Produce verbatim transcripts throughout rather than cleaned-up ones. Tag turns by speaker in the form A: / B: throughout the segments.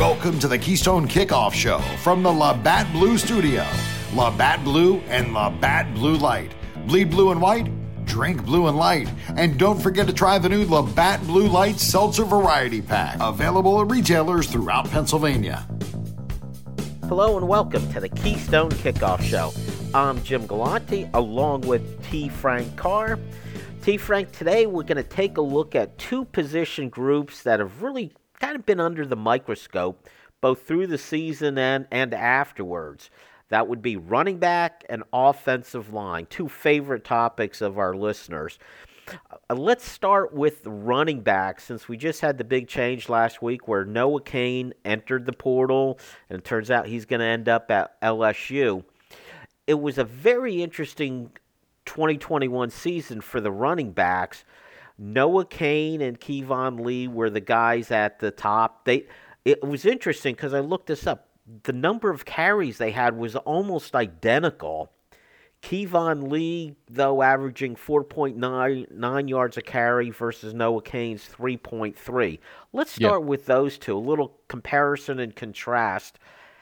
A: Welcome to the Keystone Kickoff Show from the Labatt Blue Studio. Labatt Blue and Labatt Blue Light. Bleed blue and white, drink blue and light. And don't forget to try the new Labatt Blue Light Seltzer Variety Pack. Available at retailers throughout Pennsylvania.
B: Hello and welcome to the Keystone Kickoff Show. I'm Jim Galante along with T. Frank Carr. T. Frank, today we're going to take a look at two position groups that have really kind of been under the microscope both through the season and, and afterwards. That would be running back and offensive line, two favorite topics of our listeners. Uh, let's start with the running back, since we just had the big change last week where Noah Cain entered the portal, and it turns out he's going to end up at L S U. It was a very interesting twenty twenty-one season for the running backs. Noah Cain and Keyvone Lee were the guys at the top. They It was interesting because I looked this up. The number of carries they had was almost identical. Keyvone Lee, though, averaging four point nine nine yards a carry versus Noah Cain's three point three. Let's start yep. with those two, a little comparison and contrast.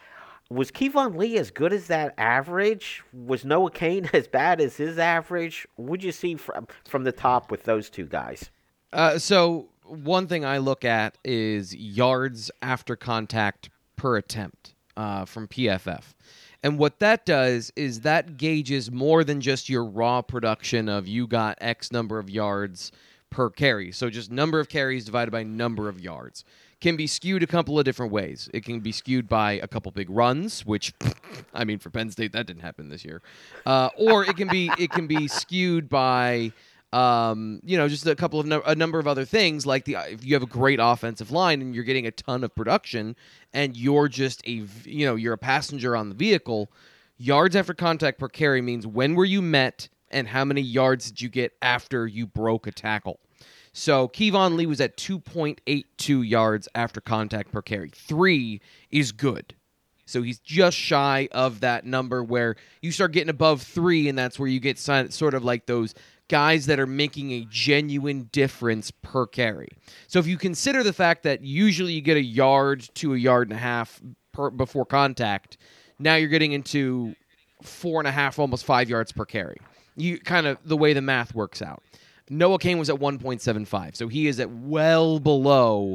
B: Was Keyvone Lee as good as that average? Was Noah Cain as bad as his average? What did you see from, from the top with those two guys?
C: Uh, so one thing I look at is yards after contact per attempt uh, from P F F. And what that does is that gauges more than just your raw production of you got X number of yards per carry. So just number of carries divided by number of yards. Can be skewed a couple of different ways. It can be skewed by a couple big runs, which, I mean, for Penn State, that didn't happen this year. Uh, or it can be it can be skewed by, um, you know, just a couple of no- a number of other things. Like the if you have a great offensive line and you're getting a ton of production, and you're just a you know you're a passenger on the vehicle. Yards after contact per carry means when were you met and how many yards did you get after you broke a tackle. So Keyvone Lee was at two point eight two yards after contact per carry. Three is good. So he's just shy of that number where you start getting above three, and that's where you get sort of like those guys that are making a genuine difference per carry. So if you consider the fact that usually you get a yard to a yard and a half per, before contact, now you're getting into four and a half, almost five yards per carry. You kind of the way the math works out. Noah Cain was at one point seven five, so he is at well below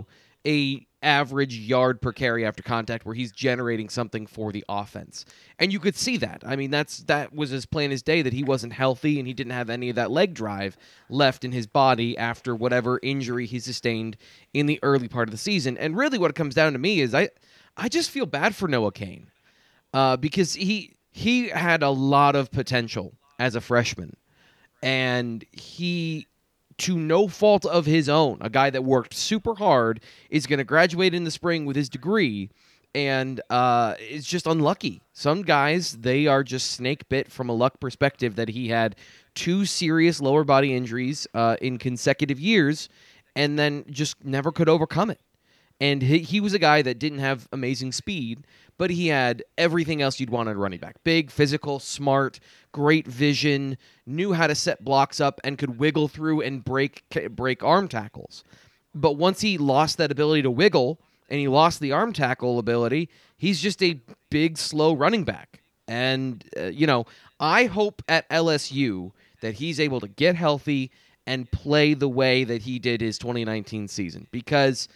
C: a average yard per carry after contact where he's generating something for the offense. And you could see that. I mean, that's that was as plain as day that he wasn't healthy and he didn't have any of that leg drive left in his body after whatever injury he sustained in the early part of the season. And really what it comes down to me is I I just feel bad for Noah Cain uh, because he he had a lot of potential as a freshman. And he, to no fault of his own, a guy that worked super hard, is going to graduate in the spring with his degree, and uh, is just unlucky. Some guys, they are just snake bit from a luck perspective that he had two serious lower body injuries uh, in consecutive years, and then just never could overcome it. And he, he was a guy that didn't have amazing speed, but he had everything else you'd want in a running back. Big, physical, smart, great vision, knew how to set blocks up, and could wiggle through and break break arm tackles. But once he lost that ability to wiggle, and he lost the arm tackle ability, he's just a big, slow running back. And, uh, you know, I hope at L S U that he's able to get healthy and play the way that he did his twenty nineteen season, because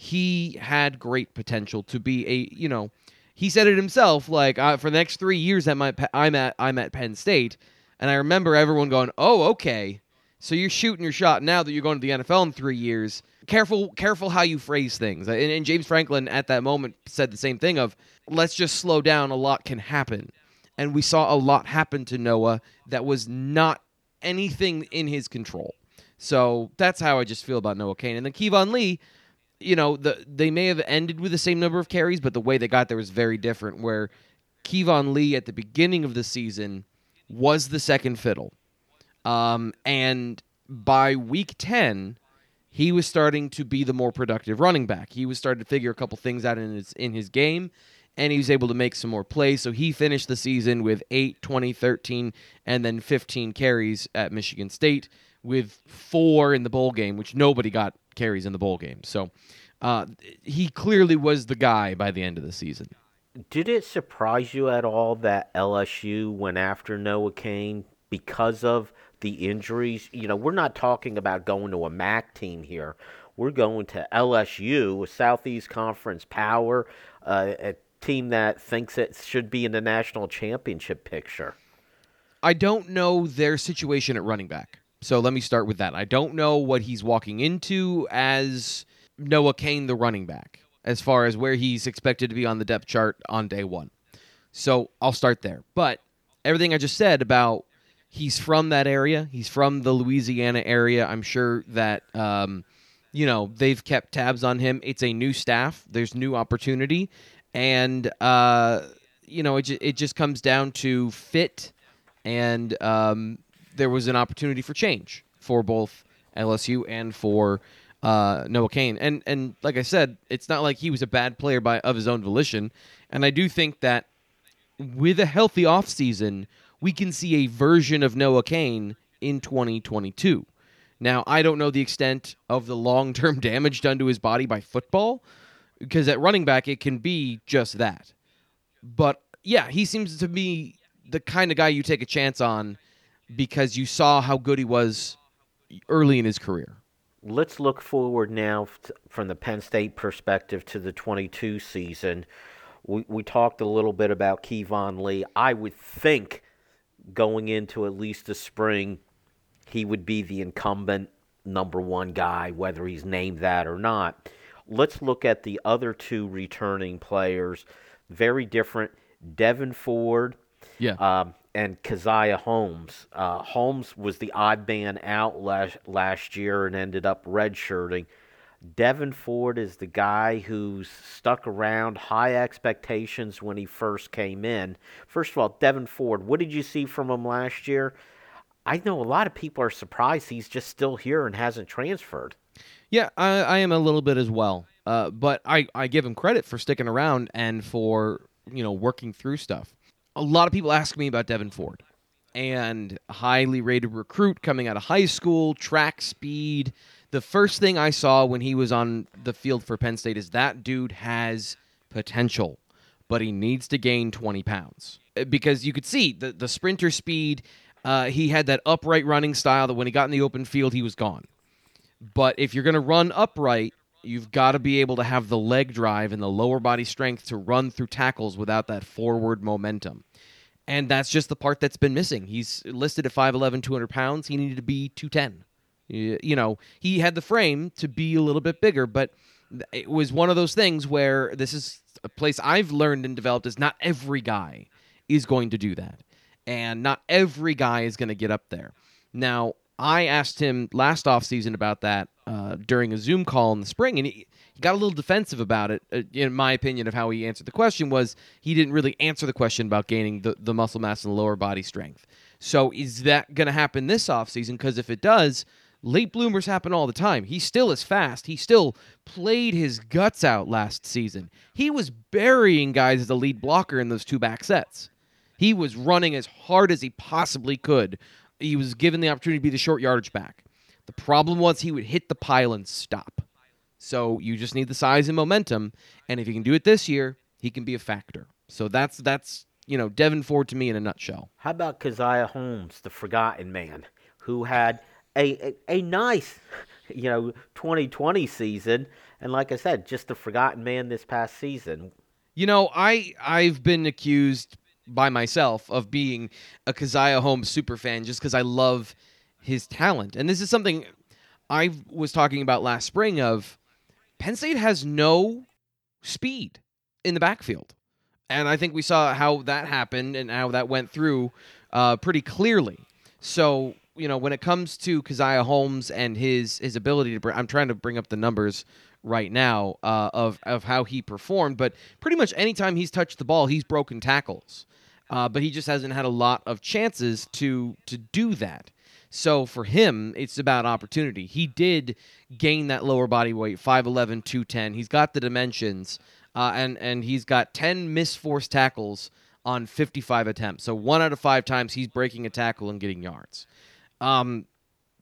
C: he had great potential to be a, you know, he said it himself, like, uh, for the next three years at my, I'm at I'm at Penn State, and I remember everyone going, oh, okay, so you're shooting your shot now that you're going to the N F L in three years. Careful careful how you phrase things. And, and James Franklin at that moment said the same thing of, let's just slow down, a lot can happen. And we saw a lot happen to Noah that was not anything in his control. So that's how I just feel about Noah Cain. And then Keyvone Lee, you know, the they may have ended with the same number of carries, but the way they got there was very different, where Keyvone Lee at the beginning of the season was the second fiddle. Um, and by week ten, he was starting to be the more productive running back. He was starting to figure a couple things out in his in his game, and he was able to make some more plays. So he finished the season with eight, twenty, thirteen, and then fifteen carries at Michigan State, with four in the bowl game, which nobody got carries in the bowl game. So uh, he clearly was the guy by the end of the season.
B: Did it surprise you at all that L S U went after Noah Cain because of the injuries? You know, we're not talking about going to a M A C team here. We're going to L S U, a Southeast Conference power, uh, a team that thinks it should be in the national championship picture.
C: I don't know their situation at running back. So let me start with that. I don't know what he's walking into as Noah Cain, the running back, as far as where he's expected to be on the depth chart on day one. So I'll start there. But everything I just said about he's from that area, he's from the Louisiana area, I'm sure that, um, you know, they've kept tabs on him. It's a new staff. There's new opportunity. And, uh, you know, it, ju- it just comes down to fit, and um, there was an opportunity for change for both L S U and for Uh, Noah Cain. And and like I said, it's not like he was a bad player by of his own volition. And I do think that with a healthy offseason, we can see a version of Noah Cain in twenty twenty-two. Now, I don't know the extent of the long-term damage done to his body by football, because at running back, it can be just that. But, yeah, he seems to be the kind of guy you take a chance on because you saw how good he was early in his career.
B: Let's look forward now from the Penn State perspective to the twenty-two season. We we talked a little bit about Kevon Lee. I would think going into at least the spring, he would be the incumbent number one guy, whether he's named that or not. Let's look at the other two returning players. Very different. Devin Ford.
C: Yeah.
B: Um, and Keziah Holmes. Uh, Holmes was the odd man out last, last year and ended up redshirting. Devin Ford is the guy who's stuck around, high expectations when he first came in. First of all, Devin Ford, what did you see from him last year? I know a lot of people are surprised he's just still here and hasn't transferred.
C: Yeah, I, I am a little bit as well. Uh, but I, I give him credit for sticking around and for, you know, working through stuff. A lot of people ask me about Devin Ford, and highly rated recruit coming out of high school, track speed. The first thing I saw when he was on the field for Penn State is that dude has potential, but he needs to gain twenty pounds. Because you could see the, the sprinter speed, uh, he had that upright running style that when he got in the open field, he was gone. But if you're going to run upright, you've got to be able to have the leg drive and the lower body strength to run through tackles without that forward momentum. And that's just the part that's been missing. He's listed at five eleven, two hundred pounds. He needed to be two ten. You know, he had the frame to be a little bit bigger, but it was one of those things where this is a place I've learned and developed is not every guy is going to do that. And not every guy is going to get up there. Now, I asked him last offseason about that uh, during a Zoom call in the spring, and he, he got a little defensive about it. Uh, in my opinion of how he answered the question was he didn't really answer the question about gaining the, the muscle mass and the lower body strength. So is that going to happen this offseason? Because if it does, late bloomers happen all the time. He still is fast. He still played his guts out last season. He was burying guys as the lead blocker in those two back sets. He was running as hard as he possibly could. He was given the opportunity to be the short yardage back. The problem was he would hit the pile and stop. So you just need the size and momentum, and if he can do it this year, he can be a factor. So that's, that's you know, Devin Ford to me in a nutshell.
B: How about Keziah Holmes, the forgotten man, who had a, a, a nice, you know, twenty twenty season, and like I said, just the forgotten man this past season?
C: You know, I, I've been accused by myself of being a Keziah Holmes superfan just because I love his talent. And this is something I was talking about last spring of Penn State has no speed in the backfield. And I think we saw how that happened and how that went through uh, pretty clearly. So, you know, when it comes to Keziah Holmes and his his ability to bring, I'm trying to bring up the numbers right now uh, of, of how he performed, but pretty much anytime he's touched the ball, he's broken tackles. Uh, but he just hasn't had a lot of chances to to do that. So for him, it's about opportunity. He did gain that lower body weight, five eleven, two ten. He's got the dimensions, uh, and, and he's got ten missed forced tackles on fifty-five attempts. So one out of five times he's breaking a tackle and getting yards. Um,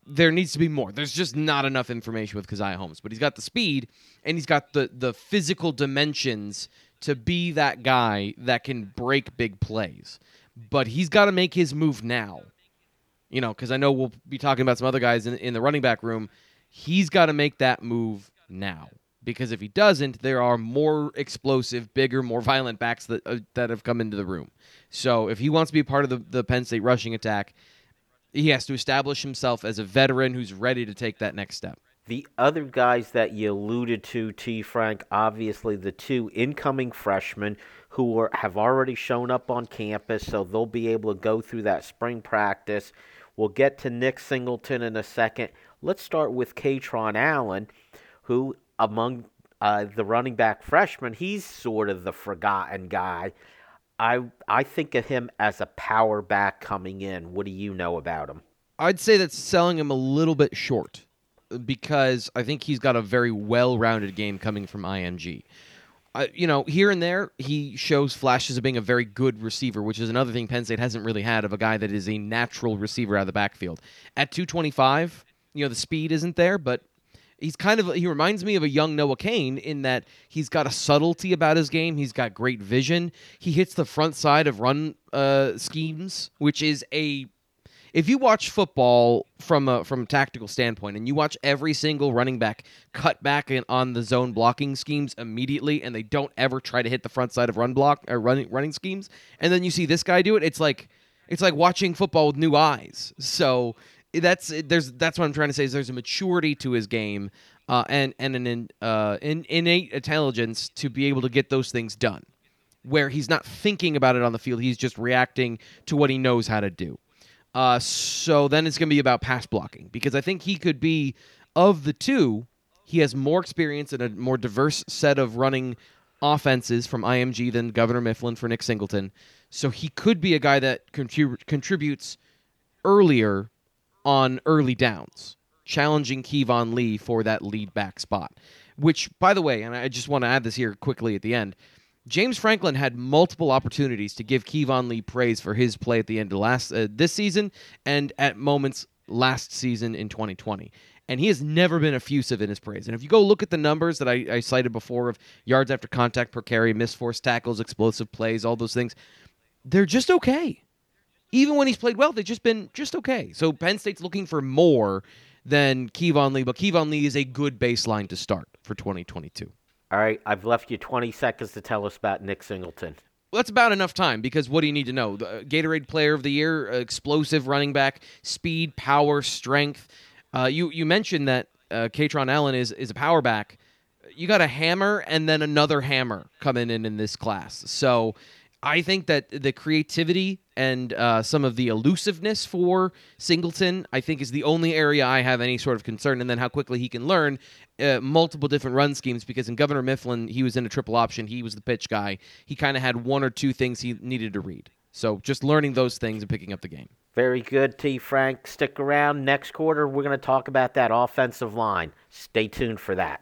C: there needs to be more. There's just not enough information with Keziah Holmes, but he's got the speed and he's got the the physical dimensions to be that guy that can break big plays. But he's got to make his move now. You know, because I know we'll be talking about some other guys in, in the running back room. He's got to make that move now. Because if he doesn't, there are more explosive, bigger, more violent backs that uh, that have come into the room. So if he wants to be part of the, the Penn State rushing attack, he has to establish himself as a veteran who's ready to take that next step.
B: The other guys that you alluded to, T. Frank, obviously the two incoming freshmen who are, have already shown up on campus, so they'll be able to go through that spring practice. We'll get to Nick Singleton in a second. Let's start with Kaytron Allen, who among uh, the running back freshmen, he's sort of the forgotten guy. I I think of him as a power back coming in. What do you know about him?
C: I'd say that's selling him a little bit short because I think he's got a very well-rounded game coming from I M G. Uh, you know, here and there, he shows flashes of being a very good receiver, which is another thing Penn State hasn't really had of a guy that is a natural receiver out of the backfield. At two twenty-five, you know, the speed isn't there, but he's kind of, he reminds me of a young Noah Cain in that he's got a subtlety about his game. He's got great vision. He hits the front side of run uh, schemes, which is a, if you watch football from a from a tactical standpoint and you watch every single running back cut back in, on the zone blocking schemes immediately and they don't ever try to hit the front side of run block or running running schemes, and then you see this guy do it, it's like it's like watching football with new eyes. So That's there's that's what I'm trying to say is there's a maturity to his game uh, and and an uh, in, innate intelligence to be able to get those things done, where he's not thinking about it on the field, he's just reacting to what he knows how to do. Uh, so then it's going to be about pass blocking because I think he could be of the two. He has more experience and a more diverse set of running offenses from I M G than Governor Mifflin for Nick Singleton. So he could be a guy that contrib- contributes earlier on early downs, challenging Kevon Lee for that lead back spot. Which, by the way, and I just want to add this here quickly at the end, James Franklin had multiple opportunities to give Kevon Lee praise for his play at the end of last uh, this season and at moments last season in twenty twenty. And he has never been effusive in his praise. And if you go look at the numbers that I, I cited before of yards after contact per carry, missed forced tackles, explosive plays, all those things, they're just okay. Even when he's played well, they've just been just okay. So Penn State's looking for more than Kevon Lee, but Kevon Lee is a good baseline to start for twenty twenty-two.
B: All right, I've left you twenty seconds to tell us about Nick Singleton.
C: Well, that's about enough time because what do you need to know? The Gatorade Player of the Year, explosive running back, speed, power, strength. Uh, you you mentioned that uh, Kaytron Allen is is a power back. You got a hammer and then another hammer coming in in this class. So I think that the creativity and uh, some of the elusiveness for Singleton, I think, is the only area I have any sort of concern. And then how quickly he can learn uh, multiple different run schemes, because in Governor Mifflin, he was in a triple option. He was the pitch guy. He kind of had one or two things he needed to read. So just learning those things and picking up the game.
B: Very good, T. Frank. Stick around. Next quarter, we're going to talk about that offensive line. Stay tuned for that.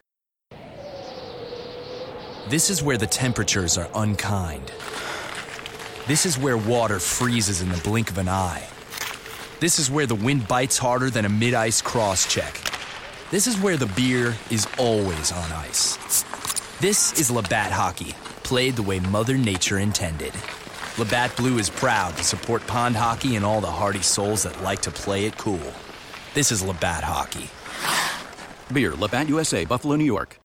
D: This is where the temperatures are unkind. This is where water freezes in the blink of an eye. This is where the wind bites harder than a mid-ice cross-check. This is where the beer is always on ice. This is Labatt Hockey, played the way Mother Nature intended. Labatt Blue is proud to support pond hockey and all the hardy souls that like to play it cool. This is Labatt Hockey.
E: Beer, Labatt U S A, Buffalo, New York.